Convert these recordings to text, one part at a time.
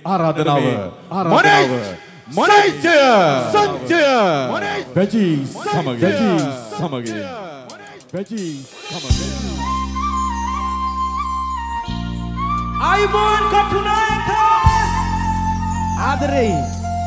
ආරාධනාව මනේජ්‍ය සංජය වැජි සමග ආයුබෝවන් කටුනායක ආදරේ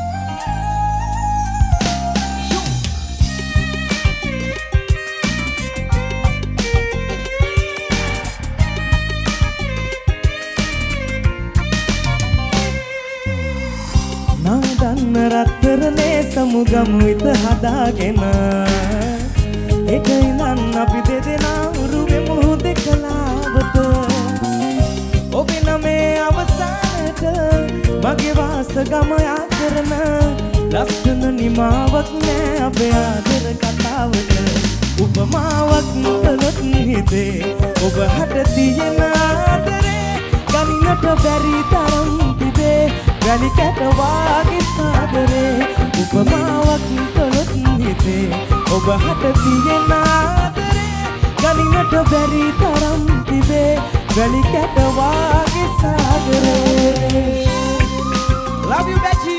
නාදන්න රත්තරනේ සමුගම් විත හදාගෙන එක ඉඳන් අපි දෙදෙනා උරුවෙමු දෙකලාවට ඔබේ නමේ අවසානට මගේ වාස ගම යා කරන ලස්සන නිමාවක් නෑ අපේ ආදර කතාවට උපමාවක් කළොත් හිතේ ඔබ හට තියෙන ආදරේ ගන්නට බැරි තරම් තිබේ වැලි කැට වාගේ සාදරේ උපමාවක් කළොත් හිතේ ඔබ හට තියෙන ආදරේ ගන්නට බැරි තරම් තිබේ වැලි කැට වාගේ සාදරේ Love you Betty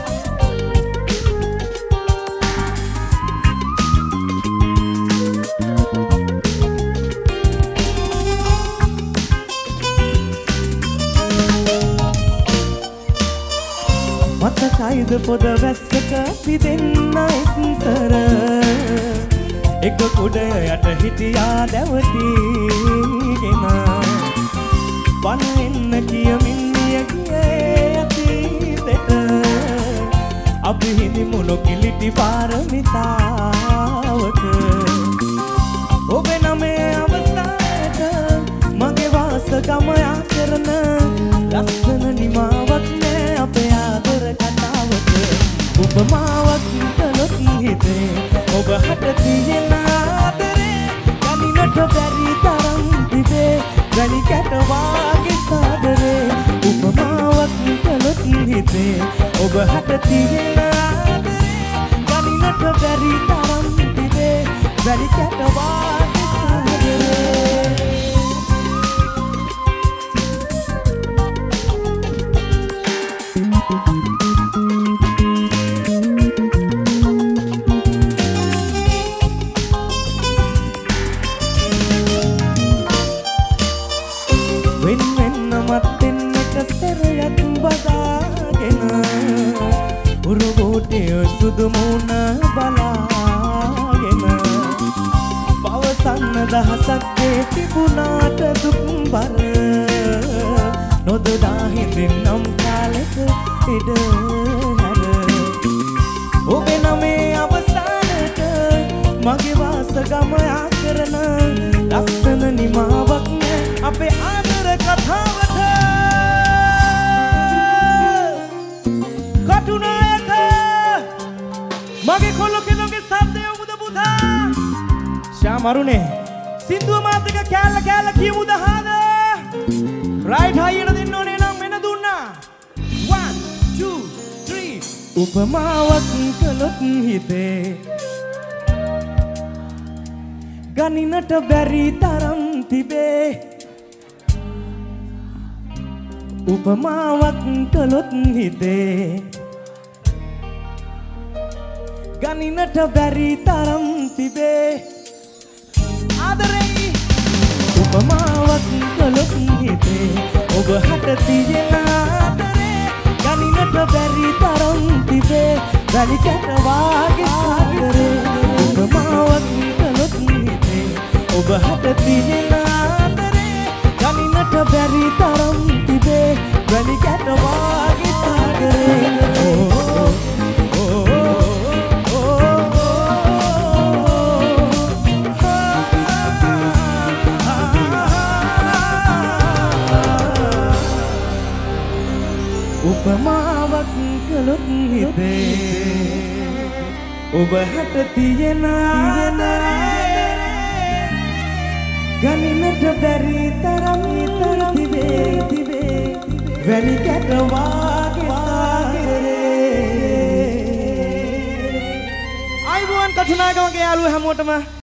මතකයිද පොද වැස්සක අපි දෙන්න ඉස්සර එක කුඩ යට හිටියා දැවටීගෙන බන එන්න කියමින් ගියේ අතීතෙට අපි හිඳිමු නොකිලිටි පාරමිතාවක ඔබේ නමේ අවසානට මගේ වාස ගම යා කරන ලස්සන නිමාවක් නෑ අපේ ආදර කතාවට උපමාවක් කළොත් හිතේ ඔබ හට තියෙන ආදරේ ගනිනට බැරි තරම් තිබේ වැලි කැට වාගේ සාදරේ උපමාවක් කළොත් හිතේ ඔබ හට තියෙන ආදරේ ගනිනට බැරි තරම් තිබේ වැලි කැට වාගේ සාදරේ සුදු මුණ බලාගෙන පවසන්න දහසක් තිබුණාට දුක් බර නොදොඩා හිඳින්නම් කාලෙක ඉඩ හැර ඔබේ නමේ අවසානට මගේ වාස ගම යා කරන ලස්සන නිමාවක් නෑ අපේ ආදර කතාවට කටුනායක මගේ කොල්ල කෙනගේ සද්දය උමුද පුතා ශාමරුනේ සින්දුව මාත් එක කෑල්ල කියමුද හාද රයිට් හයියට දෙන්න ඕනේ නම් මෙන්න දුන්නා 1 2 3 උපමාවක් කළොත් හිතේ ගනිනට බැරි තරම් තිබේ උපමාවක් කළොත් හිතේ ගනිනට බැරි තරම් තිබේ ආදරේ උපමාවක් කළොත් හිතේ ඔබ හට තියෙන ආදරේ ගනිනට බැරි තරම් තිබේ වැලි කැට වාගේ සාදරේ උපමාවක් කළොත් හිතේ ඔබ හට තියෙන ආදරේ ගනිනට බැරි තරම් තිබේ වැලි කැට වාගේ සාදරේ උපමාවක් කළොත් හිතේ ඔබ හට තියෙන ආදරේ ගනිනට බැරි තරම් තිබේ වැලි කැට වාගේ සාදරේ අයිබෝන් කටුනායක මගේ යාළුවෝ හැමෝටම